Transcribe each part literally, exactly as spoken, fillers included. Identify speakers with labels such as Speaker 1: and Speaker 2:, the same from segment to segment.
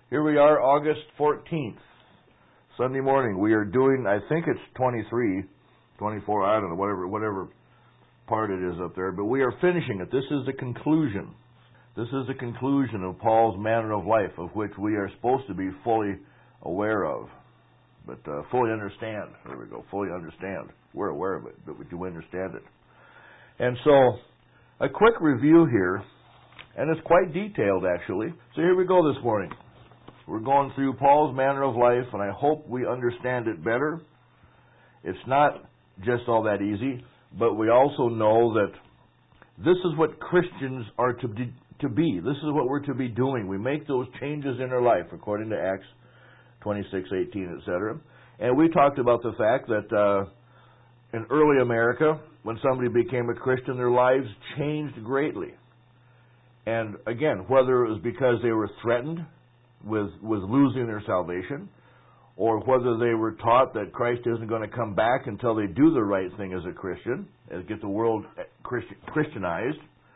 Speaker 1: Here we are, August fourteenth, Sunday morning. We are doing, I think it's twenty-three, twenty-four, I don't know, whatever whatever part it is up there, but we are finishing it. This is the conclusion. This is the conclusion of Paul's manner of life, of which we are supposed to be fully aware of, but uh, fully understand. There we go, fully understand. We're aware of it, but we do understand it. And so, a quick review here, and it's quite detailed, actually. So here we go this morning. We're going through Paul's manner of life, and I hope we understand it better. It's not just all that easy, but we also know that this is what Christians are to be, to be. This is what we're to be doing. We make those changes in our life, according to Acts twenty-six, eighteen, et cetera. And we talked about the fact that uh, in early America, when somebody became a Christian, their lives changed greatly. And again, whether it was because they were threatened with with losing their salvation, or whether they were taught that Christ isn't going to come back until they do the right thing as a Christian, and get the world Christian, Christianized,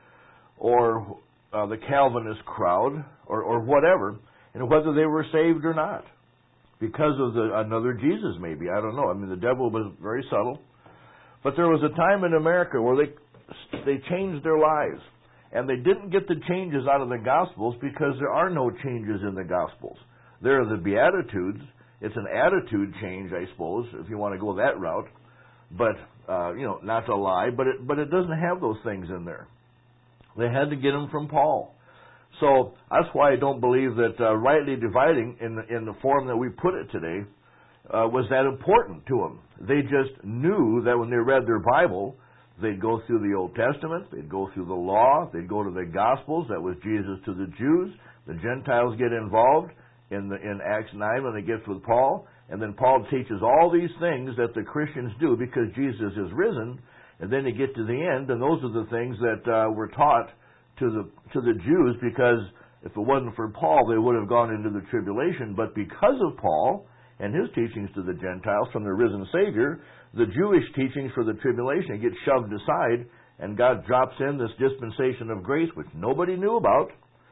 Speaker 1: or uh, the Calvinist crowd, or, or whatever, and whether they were saved or not, because of the another Jesus, maybe. I don't know. I mean, the devil was very subtle. But there was a time in America where they they changed their lives. And they didn't get the changes out of the Gospels because there are no changes in the Gospels. There are the Beatitudes. It's an attitude change, I suppose, if you want to go that route. But, uh, you know, not to lie, but it, but it doesn't have those things in there. They had to get them from Paul. So that's why I don't believe that uh, rightly dividing in the, in the form that we put it today uh, was that important to them. They just knew that when they read their Bible, they'd go through the Old Testament, they'd go through the law, they'd go to the Gospels, that was Jesus to the Jews. The Gentiles get involved in the in Acts nine when they get with Paul, and then Paul teaches all these things that the Christians do because Jesus is risen, and then you get to the end, and those are the things that uh, were taught to the to the Jews, because if it wasn't for Paul, they would have gone into the tribulation, but because of Paul and his teachings to the Gentiles from the risen Savior, the Jewish teachings for the tribulation get shoved aside, and God drops in this dispensation of grace, which nobody knew about,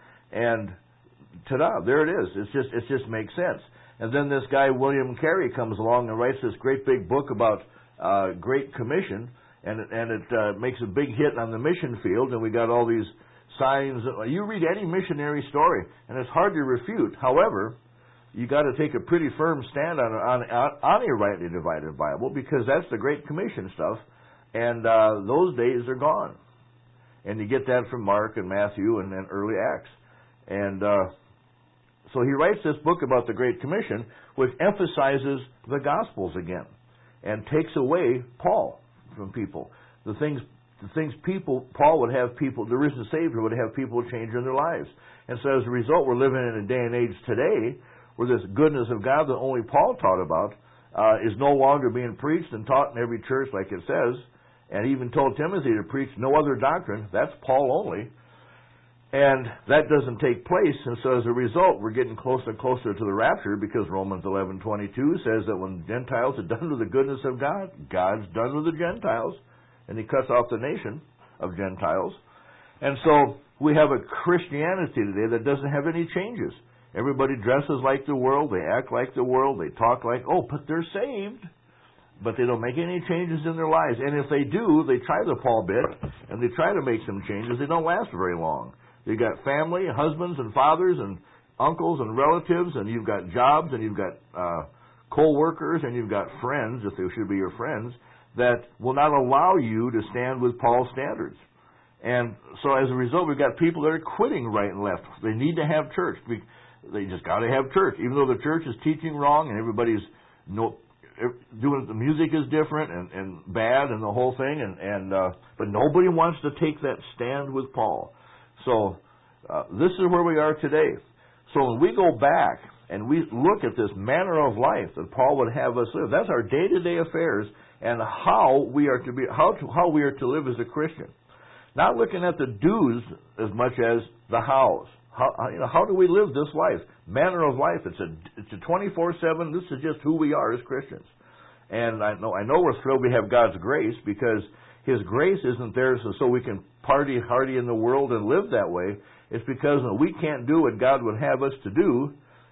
Speaker 1: and ta-da, there it is. It's just it just makes sense. And then this guy, William Carey, comes along and writes this great big book about uh, Great Commission, and it, and it uh, makes a big hit on the mission field, and we got all these signs. You read any missionary story, and it's hard to refute. However, you got to take a pretty firm stand on, on on a rightly divided Bible, because that's the Great Commission stuff, and uh, those days are gone. And you get that from Mark and Matthew and, and early Acts. And uh, so he writes this book about the Great Commission, which emphasizes the Gospels again, and takes away Paul from people. The things the things people Paul would have people, the risen Savior would have people change in their lives. And so as a result, we're living in a day and age today where this goodness of God that only Paul taught about uh, is no longer being preached and taught in every church like it says, and he even told Timothy to preach no other doctrine. That's Paul only. And that doesn't take place, and so as a result, we're getting closer and closer to the rapture, because Romans eleven twenty-two says that when Gentiles are done with the goodness of God, God's done with the Gentiles, and he cuts off the nation of Gentiles. And so we have a Christianity today that doesn't have any changes. Everybody dresses like the world, they act like the world, they talk like, oh, but they're saved. But they don't make any changes in their lives. And if they do, they try the Paul bit, and they try to make some changes. They don't last very long. You've got family, husbands and fathers and uncles and relatives, and you've got jobs, and you've got uh, co-workers, and you've got friends, if they should be your friends, that will not allow you to stand with Paul's standards. And so as a result, we've got people that are quitting right and left. They need to have church. They just got to have church, even though the church is teaching wrong and everybody's no, doing the music is different and, and bad and the whole thing. And, and uh, but nobody wants to take that stand with Paul. So uh, this is where we are today. So when we go back and we look at this manner of life that Paul would have us live, that's our day-to-day affairs and how we are to be, how to, how we are to live as a Christian. Not looking at the do's as much as the hows. How, you know, how do we live this life? Manner of life. It's a it's a twenty-four seven. This is just who we are as Christians. And I know I know we're thrilled we have God's grace, because His grace isn't there so, so we can party hardy in the world and live that way. It's because we can't do what God would have us to do.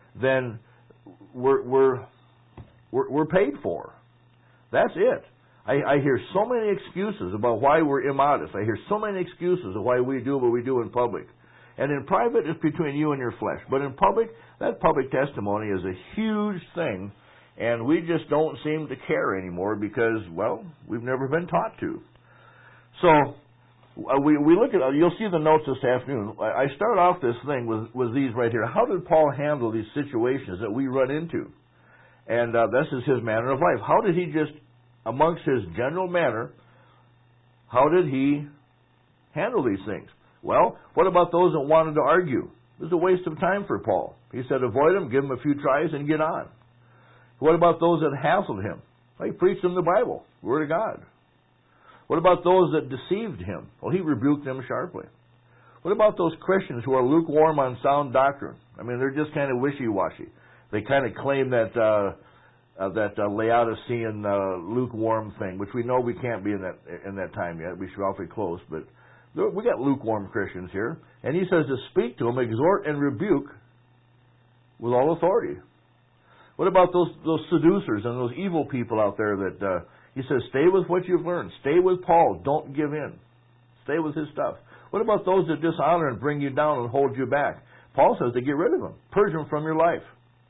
Speaker 1: then we're we're we're, we're paid for. That's it. I, I hear so many excuses about why we're immodest. I hear so many excuses of why we do what we do in public. And in private, it's between you and your flesh. But in public, that public testimony is a huge thing, and we just don't seem to care anymore because, well, we've never been taught to. So uh, we we look at, uh, you'll see the notes this afternoon. I, I start off this thing with, with these right here. How did Paul handle these situations that we run into? And uh, this is his manner of life. How did he just, amongst his general manner, how did he handle these things? Well, what about those that wanted to argue? It was a waste of time for Paul. He said avoid them, give them a few tries, and get on. What about those that hassled him? Well, he preached them the Bible, Word of God. What about those that deceived him? Well, he rebuked them sharply. What about those Christians who are lukewarm on sound doctrine? I mean, they're just kind of wishy-washy. They kind of claim that uh, uh, that uh, Laodicean uh, lukewarm thing, which we know we can't be in that in that time yet. We should be awfully close, but we got lukewarm Christians here. And he says to speak to them, exhort and rebuke with all authority. What about those those seducers and those evil people out there that uh, he says, stay with what you've learned. Stay with Paul. Don't give in. Stay with his stuff. What about those that dishonor and bring you down and hold you back? Paul says to get rid of them. Purge them from your life.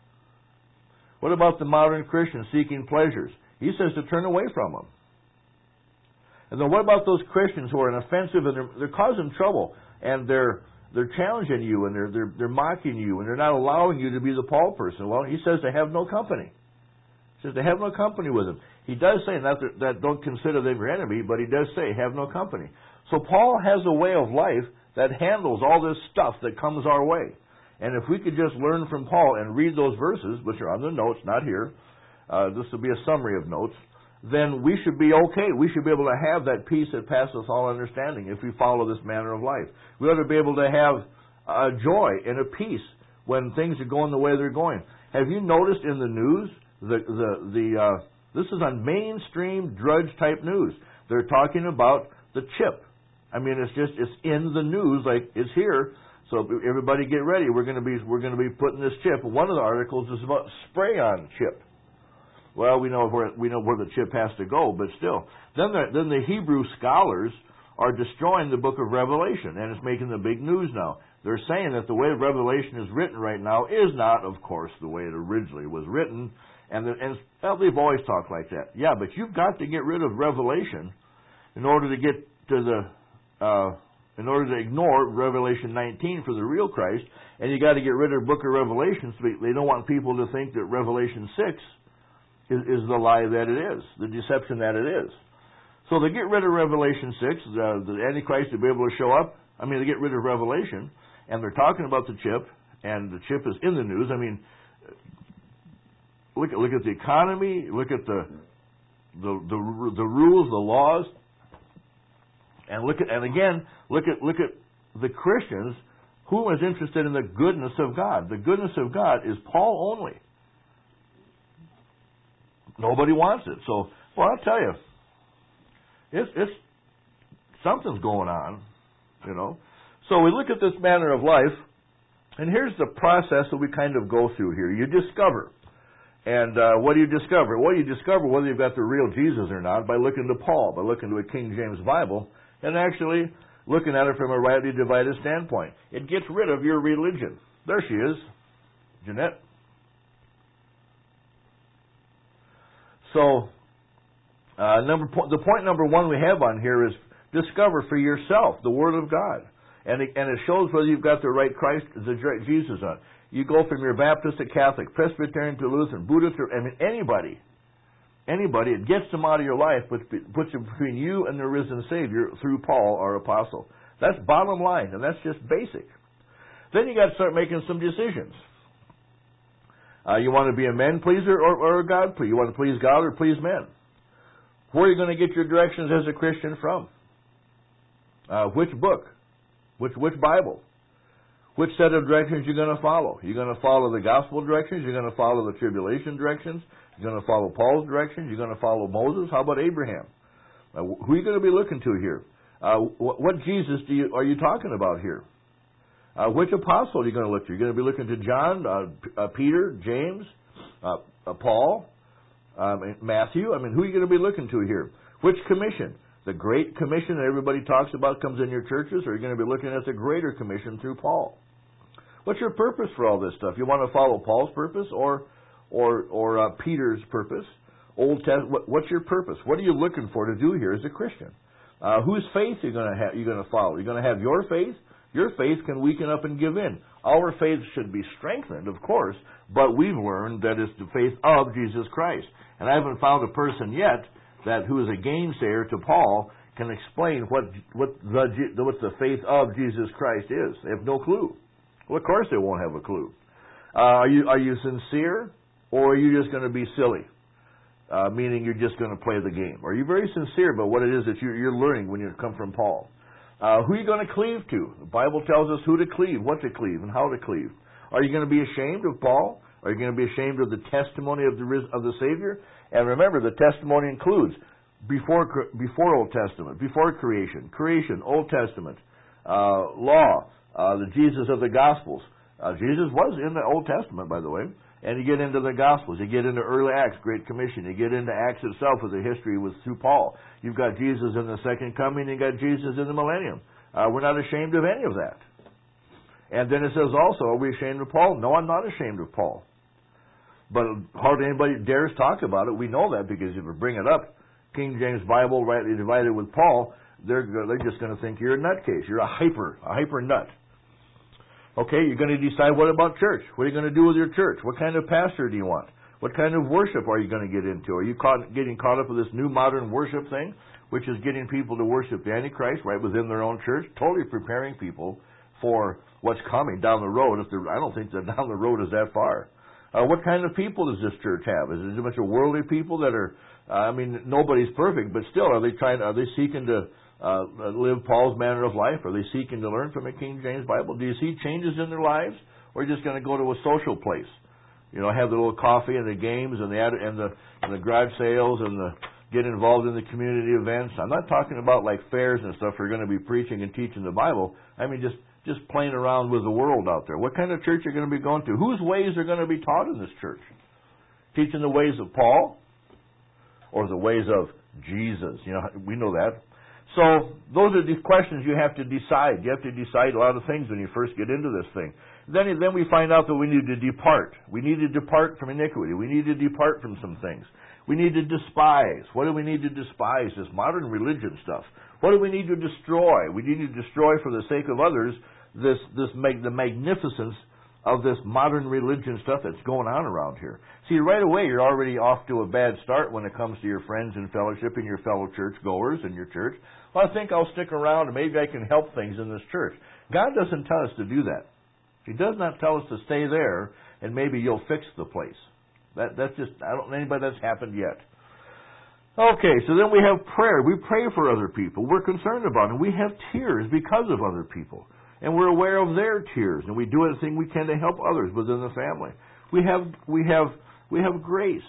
Speaker 1: What about the modern Christian seeking pleasures? He says to turn away from them. And then what about those Christians who are offensive and they're, they're causing trouble and they're they're challenging you and they're, they're they're mocking you and they're not allowing you to be the Paul person? Well, he says to have no company. He says to have no company with them. He does say not that, that don't consider them your enemy, but he does say have no company. So Paul has a way of life that handles all this stuff that comes our way. And if we could just learn from Paul and read those verses, which are on the notes, not here, uh, this will be a summary of notes, then we should be okay. We should be able to have that peace that passeth all understanding if we follow this manner of life. We ought to be able to have a joy and a peace when things are going the way they're going. Have you noticed in the news, the the the uh, this is on mainstream drudge type news. They're talking about the chip. I mean, it's just it's in the news, like it's here. So everybody get ready. We're going to be we're going to be putting this chip. One of the articles is about spray-on chip. Well, we know where we know where the chip has to go, but still. Then the, then the Hebrew scholars are destroying the book of Revelation, and it's making the big news now. They're saying that the way Revelation is written right now is not, of course, the way it originally was written, and, the, and well, they've always talked like that. Yeah, but you've got to get rid of Revelation in order to get to the, uh, in order to ignore Revelation nineteen for the real Christ, and you got to get rid of the book of Revelation. So they don't want people to think that Revelation six is, is the lie that it is, the deception that it is. So they get rid of Revelation six, uh, the Antichrist will be able to show up. I mean, they get rid of Revelation, and they're talking about the chip, and the chip is in the news. I mean, look at look at the economy, look at the the the, the rules, the laws, and look at and again look at look at the Christians who is interested in the goodness of God. The goodness of God is Paul only. Nobody wants it. So, well, I'll tell you, it's it's something's going on, you know. So we look at this manner of life, and here's the process that we kind of go through here. You discover. And uh, what do you discover? Well, you discover whether you've got the real Jesus or not by looking to Paul, by looking to a King James Bible, and actually looking at it from a rightly divided standpoint. It gets rid of your religion. There she is, Jeanette. So, uh, number po- the point number one we have on here is discover for yourself the Word of God. And it, and it shows whether you've got the right Christ, the right Jesus on. You go from your Baptist to Catholic, Presbyterian to Lutheran, Buddhist, or I mean anybody, anybody. It gets them out of your life, but puts it between you and the risen Savior through Paul, our apostle. That's bottom line, and that's just basic. Then you got to start making some decisions. Uh, you want to be a men pleaser or, or a God pleaser? You want to please God or please men? Where are you going to get your directions as a Christian from? Uh, which book? Which which Bible? Which set of directions you're going to follow? You're going to follow the gospel directions? You're going to follow the tribulation directions? You're going to follow Paul's directions? You're going to follow Moses? How about Abraham? Uh, who are you going to be looking to here? Uh, what, what Jesus do you, are you talking about here? Uh, which apostle are you going to look to? You're going to be looking to John, uh, P- uh, Peter, James, uh, uh, Paul, um, Matthew? I mean, who are you going to be looking to here? Which commission? The Great Commission that everybody talks about comes in your churches, or are you going to be looking at the Greater Commission through Paul? What's your purpose for all this stuff? You want to follow Paul's purpose or or or uh, Peter's purpose? Old Testament. What, what's your purpose? What are you looking for to do here as a Christian? Uh, whose faith are you going to have? You're going to follow? You're going to have your faith? Your faith can weaken up and give in. Our faith should be strengthened, of course, but we've learned that it's the faith of Jesus Christ. And I haven't found a person yet that who is a gainsayer to Paul can explain what what the what the faith of Jesus Christ is. They have no clue. Well, of course they won't have a clue. Uh, are you are you sincere, or are you just going to be silly? Uh, meaning you're just going to play the game. Are you very sincere about what it is that you're, you're learning when you come from Paul? Uh, who are you going to cleave to? The Bible tells us who to cleave, what to cleave, and how to cleave. Are you going to be ashamed of Paul? Are you going to be ashamed of the testimony of the of the Savior? And remember, the testimony includes before before Old Testament, before creation, creation, Old Testament, uh, law, uh, the Jesus of the Gospels. Uh, Jesus was in the Old Testament, by the way. And you get into the Gospels, you get into early Acts, Great Commission, you get into Acts itself with the history with through Paul. You've got Jesus in the Second Coming, you got Jesus in the Millennium. Uh, we're not ashamed of any of that. And then it says also, are we ashamed of Paul? No, I'm not ashamed of Paul. But hardly anybody dares talk about it. We know that because if you bring it up, King James Bible rightly divided with Paul, they're they're just going to think you're a nutcase. You're a hyper, a hyper nut. Okay, you're going to decide what about church. What are you going to do with your church? What kind of pastor do you want? What kind of worship are you going to get into? Are you caught, getting caught up with this new modern worship thing, which is getting people to worship the Antichrist right within their own church, totally preparing people for what's coming down the road? If I don't think that down the road is that far. Uh, what kind of people does this church have? Is it a bunch of worldly people that are? Uh, I mean, nobody's perfect, but still, are they trying? Are they seeking to Uh, live Paul's manner of life? Are they seeking to learn from a King James Bible? Do you see changes in their lives, or are you just going to go to a social place? You know, have the little coffee and the games and the and the and the garage sales and the get involved in the community events. I'm not talking about like fairs and stuff. We're going to be preaching and teaching the Bible. I mean, just just playing around with the world out there. What kind of church are you going to be going to? Whose ways are going to be taught in this church? Teaching the ways of Paul or the ways of Jesus? You know, we know that. So those are the questions you have to decide. You have to decide a lot of things when you first get into this thing. Then, then we find out that we need to depart. We need to depart from iniquity. We need to depart from some things. We need to despise. What do we need to despise? This modern religion stuff. What do we need to destroy? We need to destroy for the sake of others this this mag, the magnificence of this modern religion stuff that's going on around here. See, right away you're already off to a bad start when it comes to your friends and fellowship and your fellow church goers in your church. Well, I think I'll stick around and maybe I can help things in this church. God doesn't tell us to do that. He does not tell us to stay there and maybe you'll fix the place. That that's just, I don't know anybody that's happened yet. Okay, so then we have prayer. We pray for other people. We're concerned about them. We have tears because of other people. And we're aware of their tears, and we do everything we can to help others within the family. We have we have we have grace.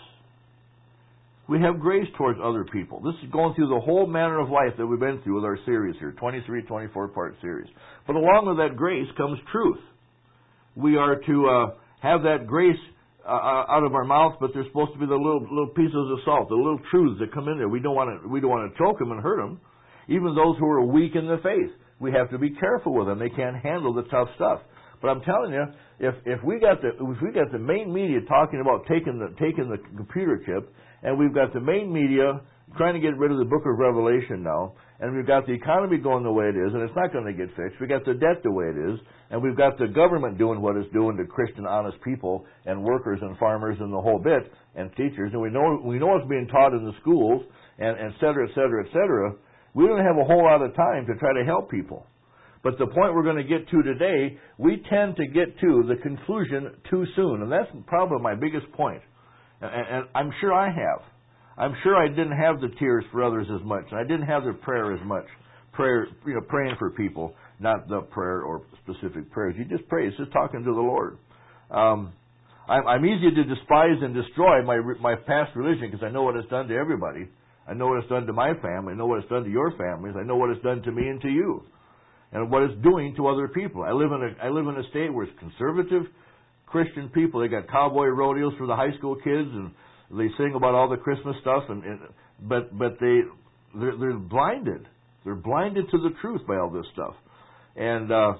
Speaker 1: We have grace towards other people. This is going through the whole manner of life that we've been through with our series here, twenty-three, twenty-four part series. But along with that grace comes truth. We are to uh, have that grace uh, out of our mouth, but there's supposed to be the little little pieces of salt, the little truths that come in there. We don't want to we don't want to choke them and hurt them. Even those who are weak in the faith, we have to be careful with them. They can't handle the tough stuff. But I'm telling you, if if we got the if we got the main media talking about taking the taking the computer chip, and we've got the main media trying to get rid of the Book of Revelation now, and we've got the economy going the way it is, and it's not going to get fixed. We got the debt the way it is, and we've got the government doing what it's doing to Christian, honest people and workers and farmers and the whole bit and teachers, and we know we know it's being taught in the schools and and et cetera, et cetera, et cetera. We don't have a whole lot of time to try to help people. But the point we're going to get to today, we tend to get to the conclusion too soon. And that's probably my biggest point. And, and I'm sure I have. I'm sure I didn't have the tears for others as much. And I didn't have the prayer as much. Prayer, you know, praying for people, not the prayer or specific prayers. You just pray. It's just talking to the Lord. Um, I'm, I'm easy to despise and destroy my my past religion because I know what it's done to everybody. I know what it's done to my family. I know what it's done to your families. I know what it's done to me and to you. and what it's doing to other people. I live in a I live in a state where it's conservative Christian people. They got cowboy rodeos for the high school kids, and they sing about all the Christmas stuff, and, and but but they they're, they're blinded. They're blinded to the truth by all this stuff, and uh,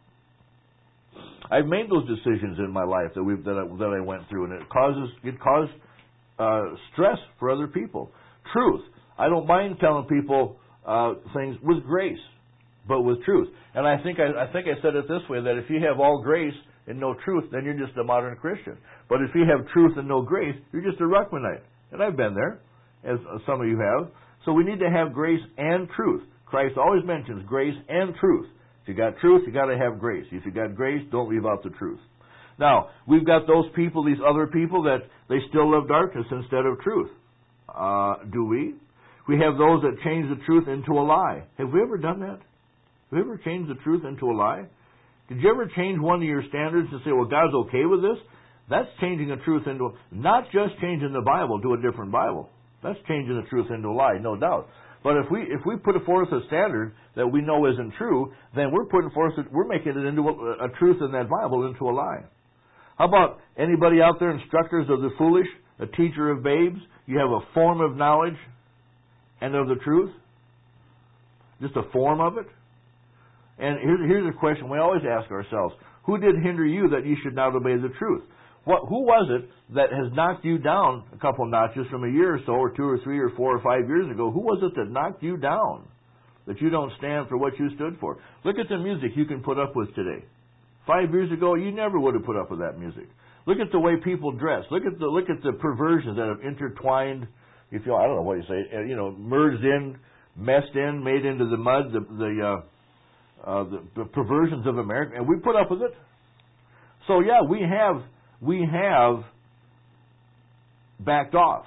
Speaker 1: I've made those decisions in my life that we that I, that I went through, and it causes it caused uh, stress for other people. Truth. I don't mind telling people uh, things with grace, but with truth. And I think I, I think I said it this way, that if you have all grace and no truth, then you're just a modern Christian. But if you have truth and no grace, you're just a Ruckmanite. And I've been there, as some of you have. So we need to have grace and truth. Christ always mentions grace and truth. If you got truth, you got to have grace. If you got grace, don't leave out the truth. Now, we've got those people, these other people, that they still love darkness instead of truth. Uh, do we? We have those that change the truth into a lie. Have we ever done that? Have we ever changed the truth into a lie? Did you ever change one of your standards and say, well, God's okay with this? That's changing the truth into, not just changing the Bible to a different Bible. That's changing the truth into a lie, no doubt. But if we if we put forth a standard that we know isn't true, then we're putting forth, we're making it into a, a truth in that Bible into a lie. How about anybody out there, instructors of the foolish, a teacher of babes? You have a form of knowledge and of the truth? Just a form of it? And here's, here's a question we always ask ourselves. Who did hinder you that you should not obey the truth? What, who was it that has knocked you down a couple notches from a year or so, or two or three or four or five years ago? Who was it that knocked you down, that you don't stand for what you stood for? Look at the music you can put up with today. Five years ago, you never would have put up with that music. Look at the way people dress. Look at the look at the perversions that have intertwined. If you, I don't know what you say, you know, merged in, messed in, made into the mud, the the, uh, uh, the, the perversions of America, and we put up with it. So yeah, we have we have backed off.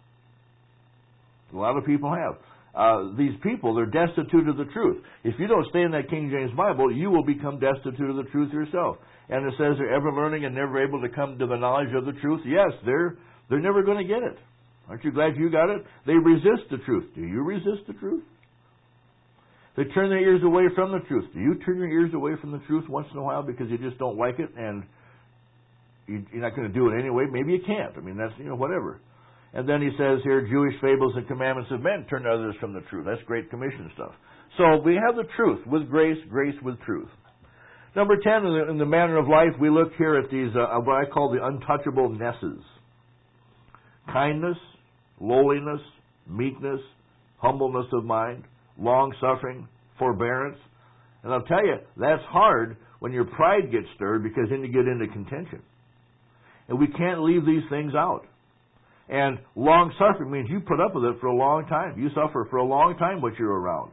Speaker 1: A lot of people have. Uh, these people, they're destitute of the truth. If you don't stay in that King James Bible, you will become destitute of the truth yourself. And it says they're ever learning and never able to come to the knowledge of the truth. Yes, they're they're never going to get it. Aren't you glad you got it? They resist the truth. Do you resist the truth? They turn their ears away from the truth. Do you turn your ears away from the truth once in a while because you just don't like it and you're not going to do it anyway? Maybe you can't. I mean, that's, you know, whatever. And then he says here, Jewish fables and commandments of men turn others from the truth. That's Great Commission stuff. So we have the truth with grace, grace with truth. Number ten, in the, in the manner of life, we look here at these, uh, what I call the untouchable nesses. Kindness, lowliness, meekness, humbleness of mind, long-suffering, forbearance. And I'll tell you, that's hard when your pride gets stirred, because then you get into contention. And we can't leave these things out. And long-suffering means you put up with it for a long time. You suffer for a long time what you're around.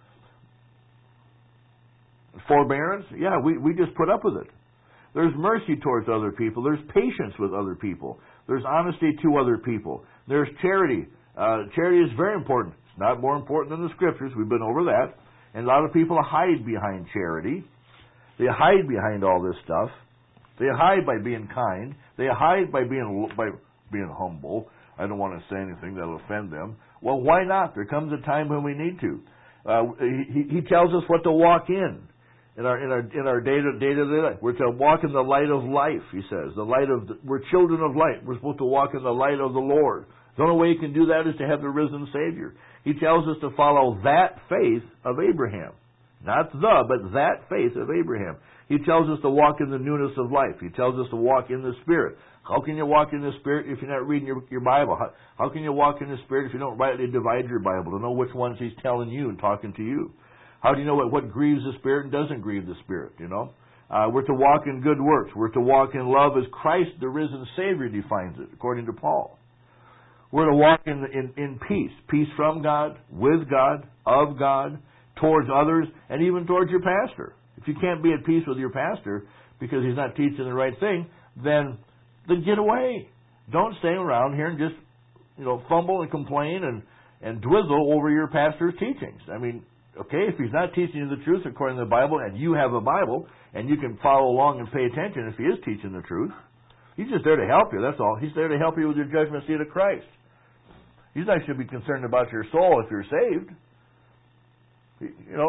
Speaker 1: Forbearance, yeah, we, we just put up with it. There's mercy towards other people. There's patience with other people. There's honesty to other people. There's charity. Uh, charity is very important. It's not more important than the Scriptures. We've been over that. And a lot of people hide behind charity. They hide behind all this stuff. They hide by being kind. They hide by being by being humble. I don't want to say anything that'll offend them. Well, why not? There comes a time when we need to. Uh, he, he tells us what to walk in. In our in our in our day to day to day life, we're to walk in the light of life. He says, the light of the, we're children of light. We're supposed to walk in the light of the Lord. The only way you can do that is to have the risen Savior. He tells us to follow that faith of Abraham, not the, but that faith of Abraham. He tells us to walk in the newness of life. He tells us to walk in the Spirit. How can you walk in the Spirit if you're not reading your, your Bible? How, how can you walk in the Spirit if you don't rightly divide your Bible to know which ones He's telling you and talking to you? How do you know what, what grieves the Spirit and doesn't grieve the Spirit, you know? Uh, we're to walk in good works. We're to walk in love as Christ, the risen Savior, defines it, according to Paul. We're to walk in, in, in peace. Peace from God, with God, of God, towards others, and even towards your pastor. If you can't be at peace with your pastor because he's not teaching the right thing, then, then get away. Don't stay around here and just, you know, fumble and complain and, and dwizzle over your pastor's teachings. I mean, okay, if he's not teaching you the truth according to the Bible, and you have a Bible, and you can follow along and pay attention if he is teaching the truth, he's just there to help you, that's all. He's there to help you with your judgment seat of Christ. He's not should be concerned about your soul if you're saved. You know,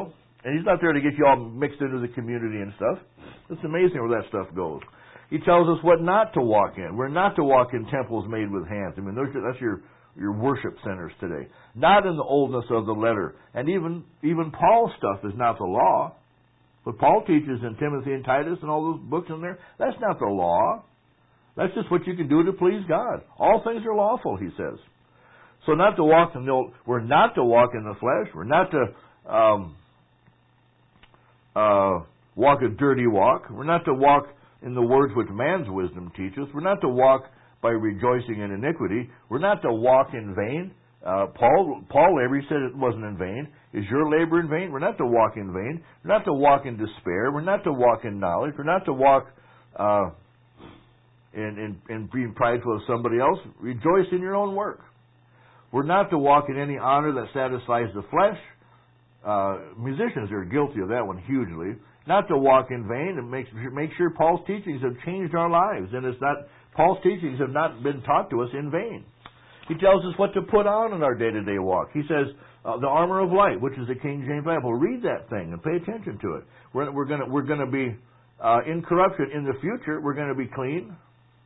Speaker 1: And He's not there to get you all mixed into the community and stuff. It's amazing where that stuff goes. He tells us what not to walk in. We're not to walk in temples made with hands. I mean, those, that's your, your worship centers today. Not in the oldness of the letter. And even, even Paul's stuff is not the law. What Paul teaches in Timothy and Titus and all those books in there, that's not the law. That's just what you can do to please God. All things are lawful, he says. So not to walk in the, we're not to walk in the flesh. We're not to um, uh, walk a dirty walk. We're not to walk in the words which man's wisdom teaches. We're not to walk by rejoicing in iniquity. We're not to walk in vain. Uh, Paul Paul labor, he said it wasn't in vain. Is your labor in vain? We're not to walk in vain. We're not to walk in despair. We're not to walk in knowledge. We're not to walk uh, in, in, in being prideful of somebody else. Rejoice in your own work. We're not to walk in any honor that satisfies the flesh. Uh, musicians are guilty of that one hugely. Not to walk in vain, and make, make sure Paul's teachings have changed our lives. And it's not, Paul's teachings have not been taught to us in vain. He tells us what to put on in our day-to-day walk. He says, uh, the armor of light, which is the King James Bible. Read that thing and pay attention to it. We're, we're going we're gonna be uh, incorruption. In the future, we're going to be clean.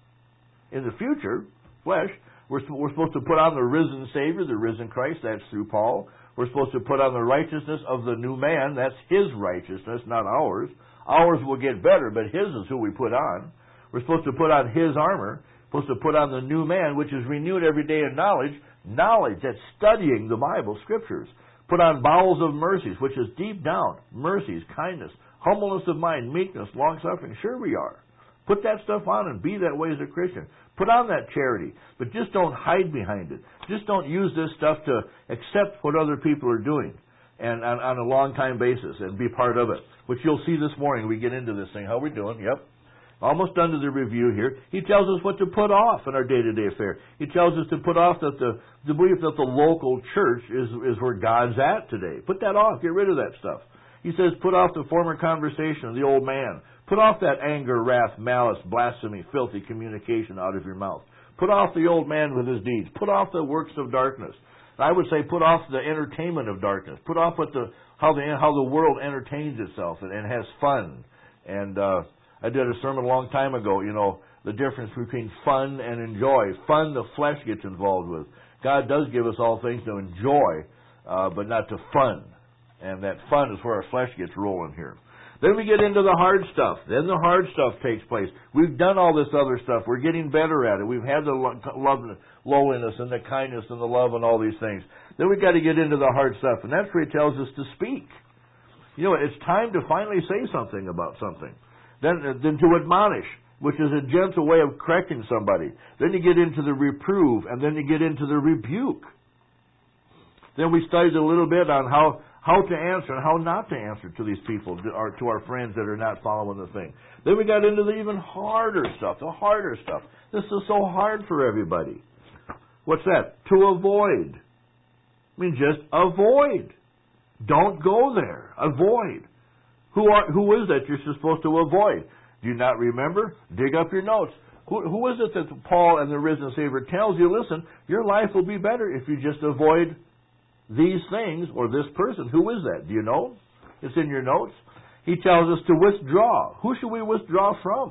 Speaker 1: In the future, flesh, we're, we're supposed to put on the risen Savior, the risen Christ. That's through Paul. We're supposed to put on the righteousness of the new man. That's His righteousness, not ours. Ours will get better, but His is who we put on. We're supposed to put on His armor. We're supposed to put on the new man, which is renewed every day in knowledge. Knowledge, that's studying the Bible, Scriptures. Put on bowels of mercies, which is deep down. Mercies, kindness, humbleness of mind, meekness, long-suffering. Sure we are. Put that stuff on and be that way as a Christian. Put on that charity, but just don't hide behind it. Just don't use this stuff to accept what other people are doing and on, on a long-time basis and be part of it, which you'll see this morning. We get into this thing. How we doing? Yep. Almost done to the review here. He tells us what to put off in our day-to-day affair. He tells us to put off that the, the belief that the local church is, is where God's at today. Put that off. Get rid of that stuff. He says, put off the former conversation of the old man. Put off that anger, wrath, malice, blasphemy, filthy communication out of your mouth. Put off the old man with his deeds. Put off the works of darkness. I would say put off the entertainment of darkness. Put off what the how the how the world entertains itself and, and has fun. And uh, I did a sermon a long time ago, you know, the difference between fun and enjoy. Fun, the flesh gets involved with. God does give us all things to enjoy, uh, but not to fun. And that fun is where our flesh gets rolling here. Then we get into the hard stuff. Then the hard stuff takes place. We've done all this other stuff. We're getting better at it. We've had the love, lowliness and the kindness and the love and all these things. Then we've got to get into the hard stuff. And that's where He tells us to speak. You know, it's time to finally say something about something. Then, then to admonish, which is a gentle way of correcting somebody. Then you get into the reprove, and then you get into the rebuke. Then we studied a little bit on how how to answer and how not to answer to these people, to our, to our friends that are not following the thing. Then we got into the even harder stuff, the harder stuff. This is so hard for everybody. What's that? To avoid. I mean, just avoid. Don't go there. Avoid. Who are, who is that you're supposed to avoid? Do you not remember? Dig up your notes. Who, who is it that Paul and the risen Savior tells you, listen, your life will be better if you just avoid these things or this person? Who is that? Do you know? It's in your notes. He tells us to withdraw. Who should we withdraw from?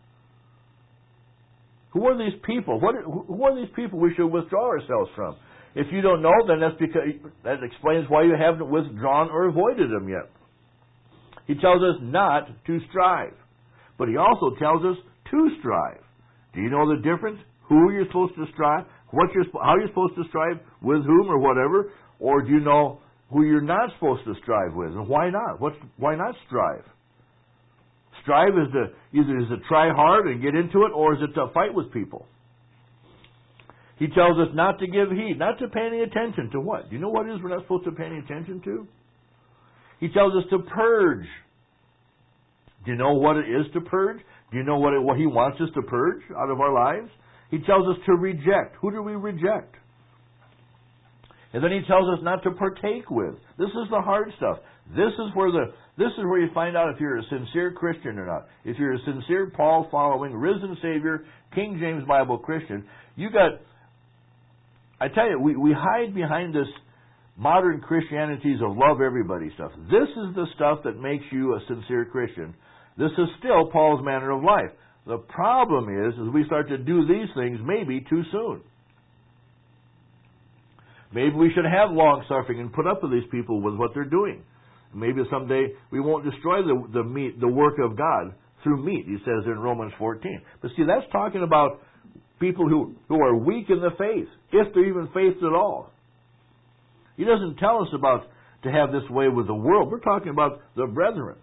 Speaker 1: Who are these people? What are, who are these people we should withdraw ourselves from? If you don't know, then that's because that explains why you haven't withdrawn or avoided them yet. He tells us not to strive. But he also tells us to strive. Do you know the difference? Who you're supposed to strive? What you're, how you're supposed to strive? With whom or whatever? Or do you know who you're not supposed to strive with? And why not? What's, why not strive? Strive is to either is to try hard and get into it, or is it to fight with people? He tells us not to give heed, not to pay any attention to what? Do you know what it is we're not supposed to pay any attention to? He tells us to purge. Do you know what it is to purge? Do you know what, it, what He wants us to purge out of our lives? He tells us to reject. Who do we reject? And then He tells us not to partake with. This is the hard stuff. This is where the this is where you find out if you're a sincere Christian or not. If you're a sincere Paul following, risen Savior, King James Bible Christian, you got. I tell you, we, we hide behind this modern Christianities of love everybody stuff. This is the stuff that makes you a sincere Christian. This is still Paul's manner of life. The problem is, is we start to do these things maybe too soon. Maybe we should have long-suffering and put up with these people with what they're doing. Maybe someday we won't destroy the, the meat, the work of God through meat, he says in Romans fourteen. But see, that's talking about people who, who are weak in the faith, if they're even faith at all. He doesn't tell us about to have this way with the world. We're talking about the brethren.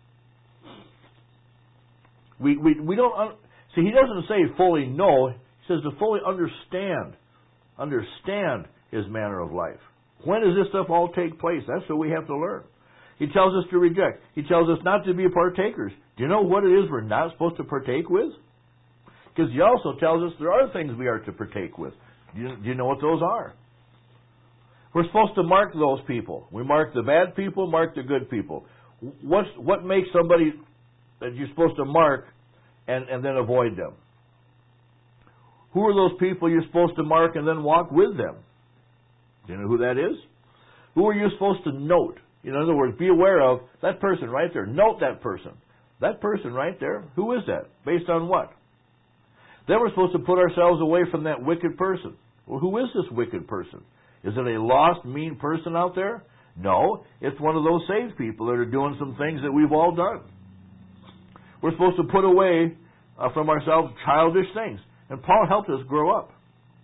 Speaker 1: We we we don't un- see. He doesn't say fully know. He says to fully understand, understand his manner of life. When does this stuff all take place? That's what we have to learn. He tells us to reject. He tells us not to be partakers. Do you know what it is we're not supposed to partake with? Because he also tells us there are things we are to partake with. Do you, do you know what those are? We're supposed to mark those people. We mark the bad people, mark the good people. What's, what makes somebody that you're supposed to mark and, and then avoid them? Who are those people you're supposed to mark and then walk with them? Do you know who that is? Who are you supposed to note? In other words, be aware of that person right there. Note that person. That person right there, who is that? Based on what? Then we're supposed to put ourselves away from that wicked person. Well, who is this wicked person? Is it a lost, mean person out there? No, it's one of those saved people that are doing some things that we've all done. We're supposed to put away uh, from ourselves childish things. And Paul helped us grow up.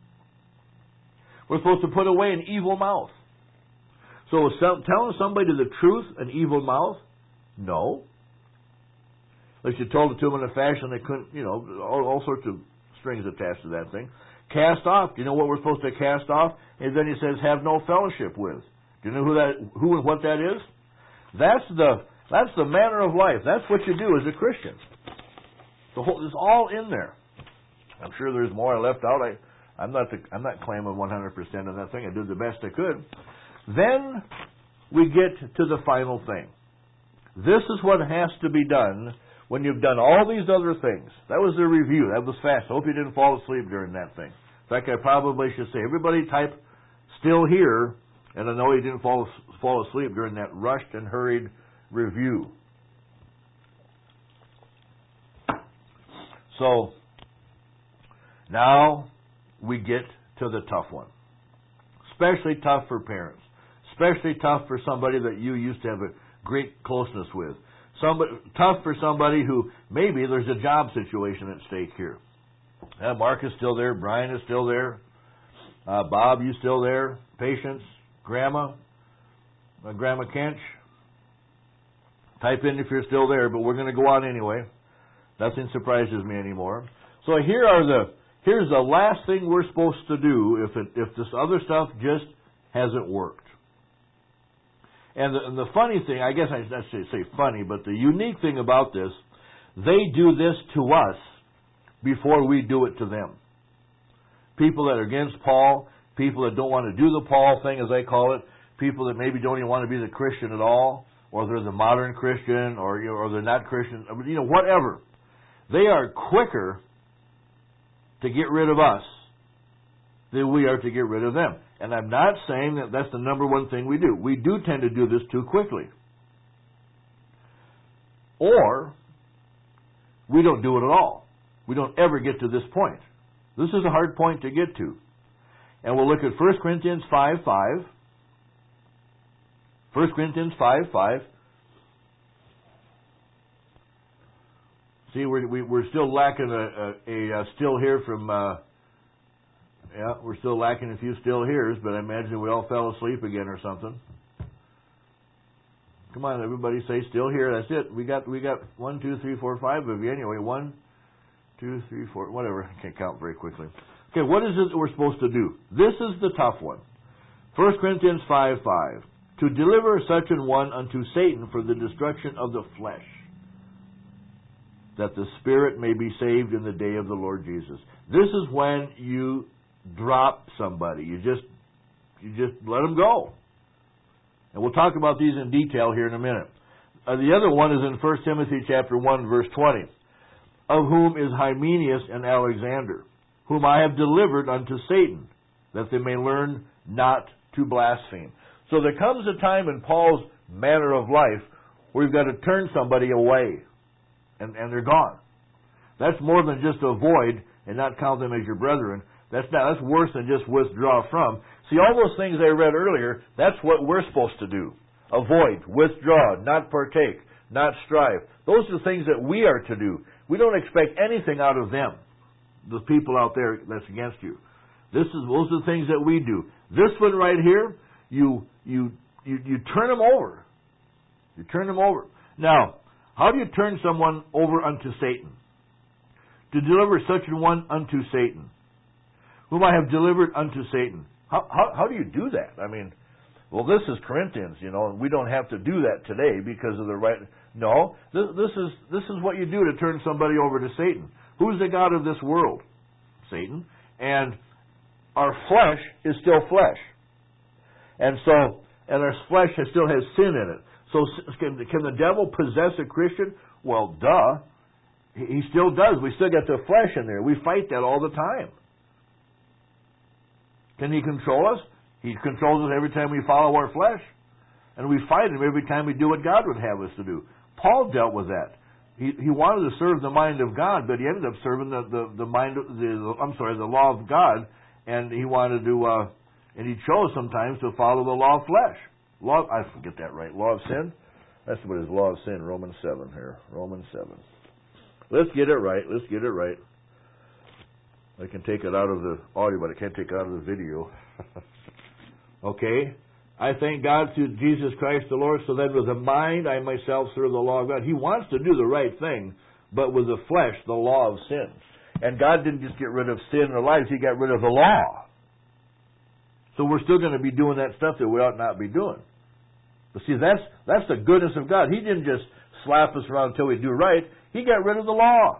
Speaker 1: We're supposed to put away an evil mouth. So is some, telling somebody the truth an evil mouth? No. Unless you told it to them in a fashion they couldn't, you know, all, all sorts of strings attached to that thing. Cast off. Do you know what we're supposed to cast off? And then he says, have no fellowship with. Do you know who that, who and what that is? That's the that's the manner of life. That's what you do as a Christian. The whole, it's all in there. I'm sure there's more I left out. I, I'm not the, I'm not claiming one hundred percent of that thing. I did the best I could. Then we get to the final thing. This is what has to be done when you've done all these other things. That was the review. That was fast. I hope you didn't fall asleep during that thing. In fact, I probably should say, everybody type still here, and I know you didn't fall, fall asleep during that rushed and hurried review. So, now we get to the tough one. Especially tough for parents. Especially tough for somebody that you used to have a great closeness with. Somebody, tough for somebody who maybe there's a job situation at stake here. Uh, Mark is still there. Brian is still there. Uh, Bob, you still there? Patience, Grandma, uh, Grandma Kench. Type in if you're still there, but we're going to go on anyway. Nothing surprises me anymore. So here are the here's the last thing we're supposed to do if it, if this other stuff just hasn't worked. And the, and the funny thing, I guess I should say funny, but the unique thing about this, they do this to us before we do it to them. People that are against Paul, people that don't want to do the Paul thing, as I call it, people that maybe don't even want to be the Christian at all, or they're the modern Christian, or you know, or they're not Christian, you know, whatever. They are quicker to get rid of us than we are to get rid of them. And I'm not saying that that's the number one thing we do. We do tend to do this too quickly. Or we don't do it at all. We don't ever get to this point. This is a hard point to get to. And we'll look at First Corinthians five five. First Corinthians five five. See, we're, we, we're still lacking a, a, a still here from... Uh, Yeah, we're still lacking a few still here's, but I imagine we all fell asleep again or something. Come on, everybody say still here. That's it. We got we got one, two, three, four, five of you anyway. One, two, three, four, whatever. I can't count very quickly. Okay, what is it that we're supposed to do? This is the tough one. First Corinthians five five. To deliver such an one unto Satan for the destruction of the flesh, that the spirit may be saved in the day of the Lord Jesus. This is when you drop somebody. You just you just let them go. And we'll talk about these in detail here in a minute. Uh, the other one is in First Timothy chapter one, verse twenty. Of whom is Hymenaeus and Alexander, whom I have delivered unto Satan, that they may learn not to blaspheme. So there comes a time in Paul's manner of life where you've got to turn somebody away, and, and they're gone. That's more than just to avoid and not count them as your brethren. That's not, that's worse than just withdraw from. See, all those things I read earlier, that's what we're supposed to do. Avoid, withdraw, not partake, not strive. Those are the things that we are to do. We don't expect anything out of them, the people out there that's against you. This is those are the things that we do. This one right here, you you you, you turn them over. You turn them over. Now, how do you turn someone over unto Satan? To deliver such an one unto Satan, whom I have delivered unto Satan. How how, how do you do that? I mean, well, this is Corinthians, you know, and we don't have to do that today because of the right. No, this, this is this is what you do to turn somebody over to Satan. Who's the god of this world? Satan. And our flesh is still flesh, and so and our flesh has, still has sin in it. So can, can the devil possess a Christian? Well, duh. He still does. We still got the flesh in there. We fight that all the time. Can he control us? He controls us every time we follow our flesh. And we fight him every time we do what God would have us to do. Paul dealt with that. He he wanted to serve the mind of God, but he ended up serving the, the, the mind of the I'm sorry, the law of God, and he wanted to uh, and he chose sometimes to follow the law of flesh. Law I forget that right. Law of sin? That's what is law of sin, Romans seven here. Romans seven. Let's get it right. Let's get it right. I can take it out of the audio, but I can't take it out of the video. Okay? I thank God through Jesus Christ the Lord, so that with the mind I myself serve the law of God. He wants to do the right thing, but with the flesh, the law of sin. And God didn't just get rid of sin in our lives, He got rid of the law. So we're still going to be doing that stuff that we ought not be doing. But see, that's that's the goodness of God. He didn't just slap us around until we do right. He got rid of the law.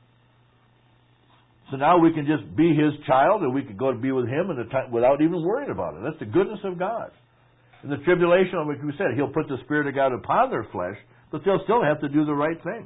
Speaker 1: So now we can just be His child, and we can go to be with Him in the time, without even worrying about it. That's the goodness of God. In the tribulation, like we said, He'll put the Spirit of God upon their flesh, but they'll still have to do the right thing.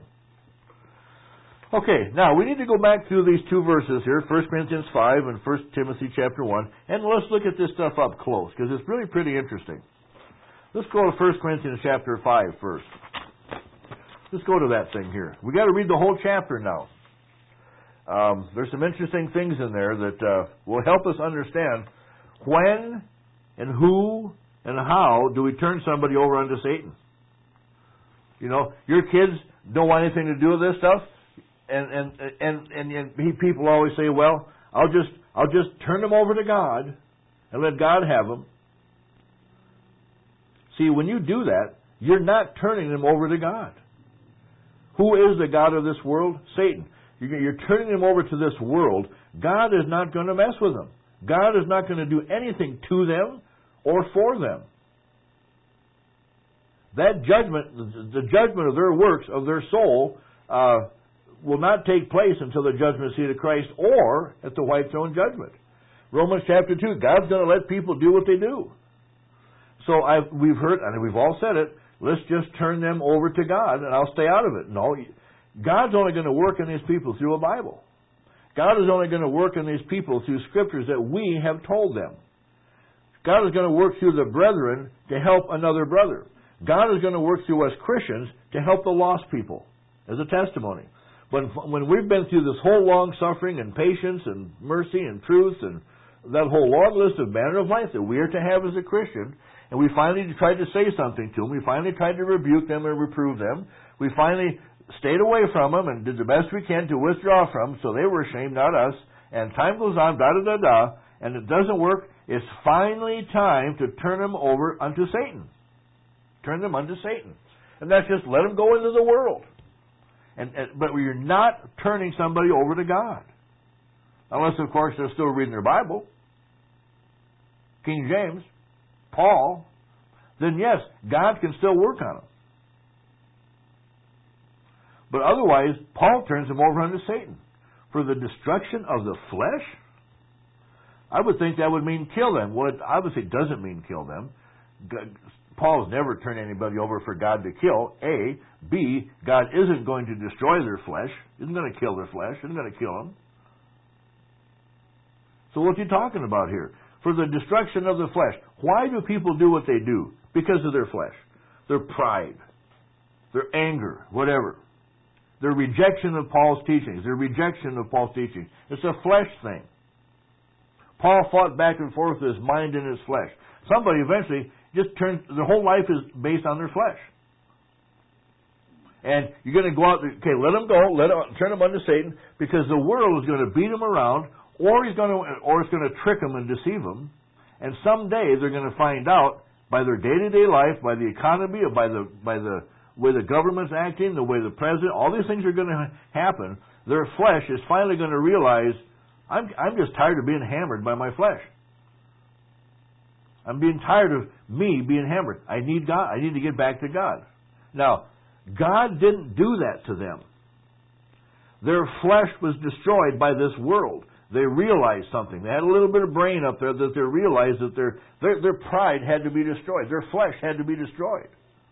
Speaker 1: Okay, now we need to go back through these two verses here, First Corinthians five and First Timothy chapter one, and let's look at this stuff up close, because it's really pretty interesting. Let's go to First Corinthians chapter five first. Let's go to that thing here. We've got to read the whole chapter now. Um, there's some interesting things in there that uh, will help us understand when and who and how do we turn somebody over unto Satan. You know, your kids don't want anything to do with this stuff, and and and and, and people always say, "Well, I'll just I'll just turn them over to God and let God have them." See, when you do that, you're not turning them over to God. Who is the god of this world? Satan. You're turning them over to this world. God is not going to mess with them. God is not going to do anything to them or for them. That judgment, the judgment of their works, of their soul, uh, will not take place until the judgment seat of Christ or at the white throne judgment. Romans chapter two, God's going to let people do what they do. So I've, we've heard, and we've all said it, let's just turn them over to God and I'll stay out of it. No, God's only going to work in these people through a Bible. God is only going to work in these people through scriptures that we have told them. God is going to work through the brethren to help another brother. God is going to work through us Christians to help the lost people as a testimony. When, when we've been through this whole long suffering and patience and mercy and truth and that whole long list of manner of life that we are to have as a Christian, and we finally tried to say something to them, we finally tried to rebuke them or reprove them, we finally stayed away from them and did the best we can to withdraw from them so they were ashamed, not us, and time goes on, da-da-da-da, and it doesn't work, it's finally time to turn them over unto Satan. Turn them unto Satan. And that's just let them go into the world. And, and But you're not turning somebody over to God. Unless, of course, they're still reading their Bible. King James, Paul, then yes, God can still work on them. But otherwise, Paul turns them over unto Satan. For the destruction of the flesh? I would think that would mean kill them. Well, it obviously doesn't mean kill them. Paul's never turned anybody over for God to kill. A. B. God isn't going to destroy their flesh. Isn't going to kill their flesh. Isn't going to kill them. So what's he talking about here? for the destruction of the flesh. Why do people do what they do? Because of their flesh. Their pride. Their anger. Whatever. Their rejection of Paul's teachings. Their rejection of Paul's teachings. It's a flesh thing. Paul fought back and forth with his mind and his flesh. Somebody eventually just turns, their whole life is based on their flesh. And you're going to go out, okay, let them go, let them, turn them unto Satan, because the world is going to beat them around, or he's going to, or it's going to trick them and deceive them. And someday they're going to find out by their day-to-day life, by the economy, or by the by the way the government's acting, the way the president, all these things are going to happen. Their flesh is finally going to realize, I'm I'm just tired of being hammered by my flesh. I'm being tired of me being hammered. I need God. I need to get back to God. Now, God didn't do that to them. Their flesh was destroyed by this world. They realized something. They had a little bit of brain up there that they realized that their, their, their pride had to be destroyed. Their flesh had to be destroyed.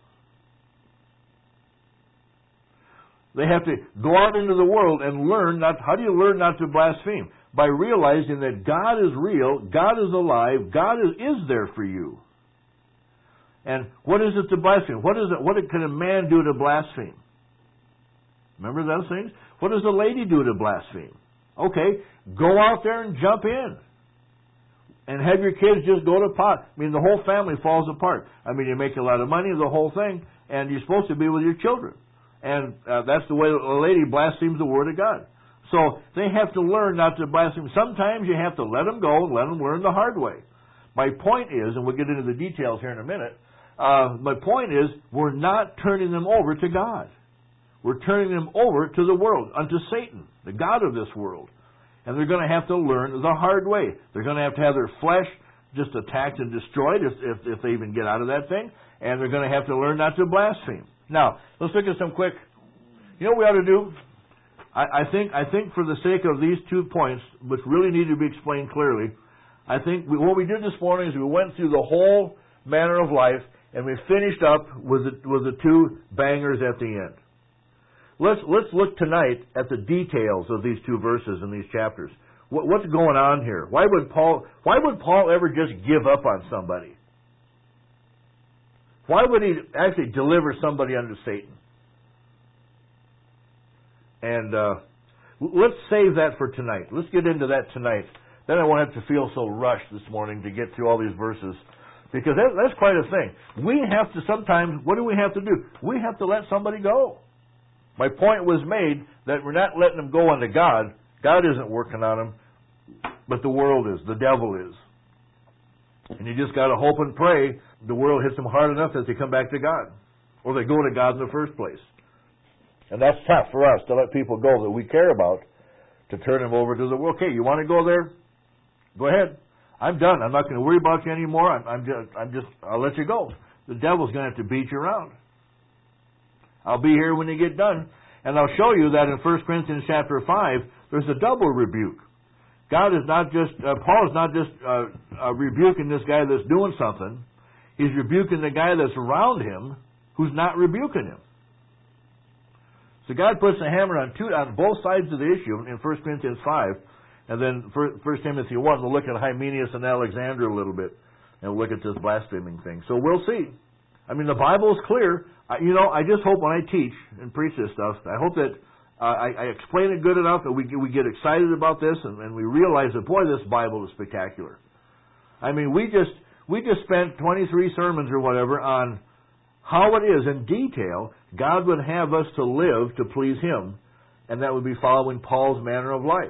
Speaker 1: They have to go out into the world and learn not. How do you learn not to blaspheme? By realizing that God is real, God is alive, God is, is there for you. And what is it to blaspheme? What is it? What can a man do to blaspheme? Remember those things? What does a lady do to blaspheme? Okay, go out there and jump in. And have your kids just go to pot. I mean, the whole family falls apart. I mean, you make a lot of money, the whole thing, and you're supposed to be with your children. And uh, that's the way a lady blasphemes the Word of God. So they have to learn not to blaspheme. Sometimes you have to let them go and let them learn the hard way. My point is, and we'll get into the details here in a minute, uh, my point is, we're not turning them over to God. We're turning them over to the world, unto Satan, the god of this world. And they're going to have to learn the hard way. They're going to have to have their flesh just attacked and destroyed if, if, if they even get out of that thing. And they're going to have to learn not to blaspheme. Now, let's look at some quick... You know what we ought to do? I, I think I think for the sake of these two points, which really need to be explained clearly, I think we, what we did this morning is we went through the whole manner of life, and we finished up with the, with the two bangers at the end. Let's let's look tonight at the details of these two verses in these chapters. What, what's going on here? Why would Paul Why would Paul ever just give up on somebody? Why would he actually deliver somebody unto Satan? And uh, let's save that for tonight. Let's get into that tonight. Then I won't have to feel so rushed this morning to get through all these verses. Because that, that's quite a thing. We have to sometimes, what do we have to do? We have to let somebody go. My point was made that we're not letting them go unto God. God isn't working on them, but the world is. The devil is. And you just got to hope and pray the world hits them hard enough that they come back to God. Or they go to God in the first place. And that's tough for us to let people go that we care about, to turn them over to the world. Okay, you want to go there? Go ahead. I'm done. I'm not going to worry about you anymore. I'm, I'm just, I'm just, I'll let you go. The devil's going to have to beat you around. I'll be here when you get done. And I'll show you that in First Corinthians chapter five, there's a double rebuke. God is not just, uh, Paul is not just uh, uh, rebuking this guy that's doing something. He's rebuking the guy that's around him who's not rebuking him. So God puts a hammer on two on both sides of the issue in First Corinthians five, and then First Timothy one. We'll look at Hymenaeus and Alexander a little bit, and we'll look at this blaspheming thing. So we'll see. I mean, the Bible is clear. I, you know, I just hope when I teach and preach this stuff, I hope that uh, I, I explain it good enough that we we get excited about this, and, and we realize that boy, this Bible is spectacular. I mean, we just we just spent twenty-three sermons or whatever on how it is in detail God would have us to live to please Him, and that would be following Paul's manner of life.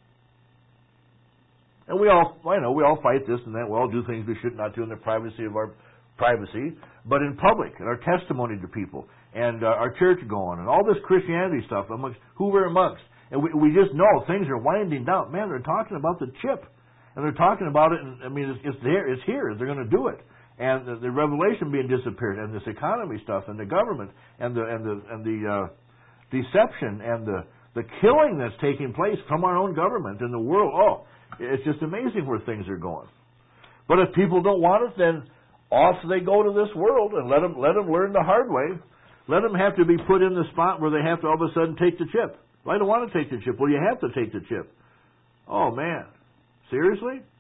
Speaker 1: And we all, I know, we all fight this and that. We all do things we should not do in the privacy of our privacy, but in public, and our testimony to people, and uh, our church going, and all this Christianity stuff amongst who we're amongst. And we, we just know things are winding down. Man, they're talking about the chip, and they're talking about it, and I mean, it's, it's there, it's here. They're going to do it. And the, the revelation being disappeared, and this economy stuff, and the government, and the and the and the uh, deception, and the the killing that's taking place from our own government in the world. Oh, it's just amazing where things are going. But if people don't want it, then off they go to this world, and let them let them learn the hard way. Let them have to be put in the spot where they have to all of a sudden take the chip. Well, I don't want to take the chip. Well, you have to take the chip. Oh man, seriously?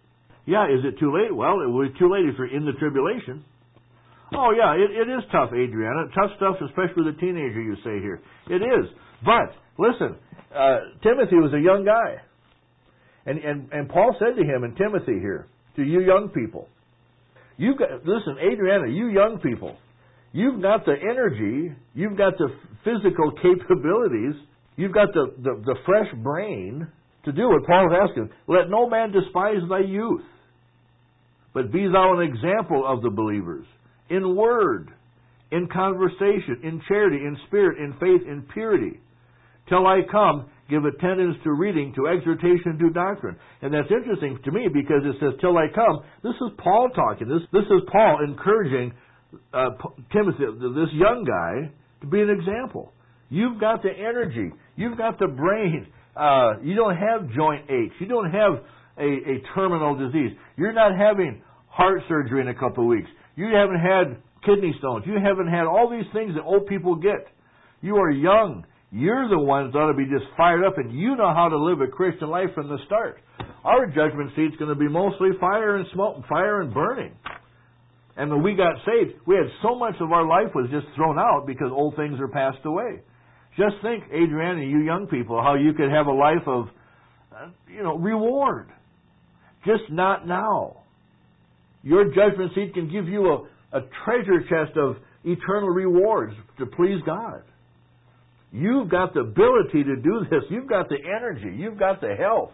Speaker 1: Yeah, is it too late? Well, it will be too late if you're in the tribulation. Oh, yeah, it, it is tough, Adriana. Tough stuff, especially with a teenager, you say here. It is. But, listen, uh, Timothy was a young guy. And, and, and Paul said to him and Timothy here, to you young people, you've got, listen, Adriana, you young people, you've got the energy, you've got the physical capabilities, you've got the, the, the fresh brain to do what Paul is asking. Let no man despise thy youth, but be thou an example of the believers, in word, in conversation, in charity, in spirit, in faith, in purity. Till I come, give attendance to reading, to exhortation, to doctrine. And that's interesting to me because it says, till I come. This is Paul talking. This, this is Paul encouraging uh, Timothy, this young guy, to be an example. You've got the energy. You've got the brain. Uh, you don't have joint aches. You don't have a, a terminal disease. You're not having heart surgery in a couple of weeks. You haven't had kidney stones. You haven't had all these things that old people get. You are young. You're the ones that ought to be just fired up, and you know how to live a Christian life from the start. Our judgment seat's going to be mostly fire and smoke, fire and burning. And when we got saved, we had so much of our life was just thrown out because old things are passed away. Just think, Adriana, you young people, how you could have a life of, uh, you know, reward. Just not now. Your judgment seat can give you a, a treasure chest of eternal rewards to please God. You've got the ability to do this. You've got the energy. You've got the health.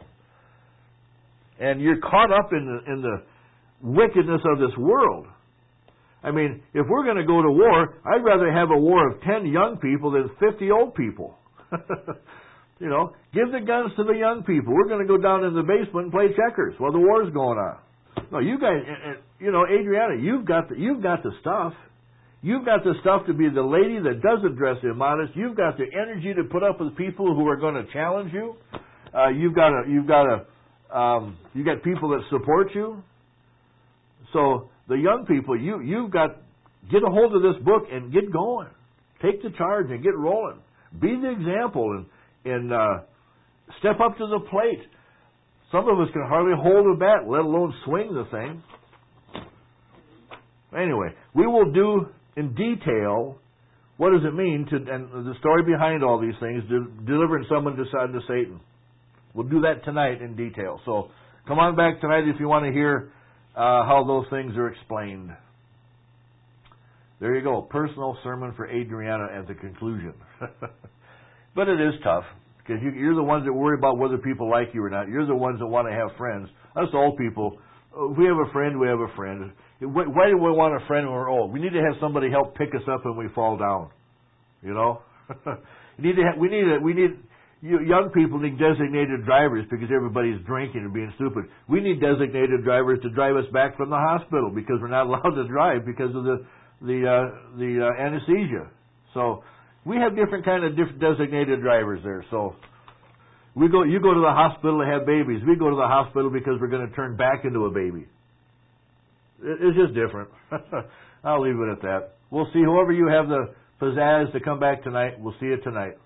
Speaker 1: And you're caught up in the, in the wickedness of this world. I mean, if we're going to go to war, I'd rather have a war of ten young people than fifty old people. You know, give the guns to the young people. We're going to go down in the basement and play checkers while the war's going on. No, you guys, you know, Adriana, you've got the, you've got the stuff. You've got the stuff to be the lady that doesn't dress immodest. You've got the energy to put up with people who are going to challenge you. Uh, you've got a, you've got a, um, you got people that support you. So the young people, you you've got get a hold of this book and get going. Take the charge and get rolling. Be the example and and uh, step up to the plate. Some of us can hardly hold a bat, let alone swing the thing. Anyway, we will do in detail what does it mean to, and the story behind all these things, de- delivering someone to, to Satan. We'll do that tonight in detail. So come on back tonight if you want to hear uh, how those things are explained. There you go, personal sermon for Adriana at the conclusion. But it is tough. Because you, you're the ones that worry about whether people like you or not. You're the ones that want to have friends. Us old people, if we have a friend, we have a friend. Why do we want a friend when we're old? We need to have somebody help pick us up when we fall down. You know, you need to. Have, we need. A, we need. You, young people need designated drivers because everybody's drinking and being stupid. We need designated drivers to drive us back from the hospital because we're not allowed to drive because of the the uh, the uh, anesthesia. So we have different kind of different designated drivers there. So we go. You go to the hospital to have babies. We go to the hospital because we're going to turn back into a baby. It's just different. I'll leave it at that. We'll see whoever you have the pizzazz to come back tonight. We'll see you tonight.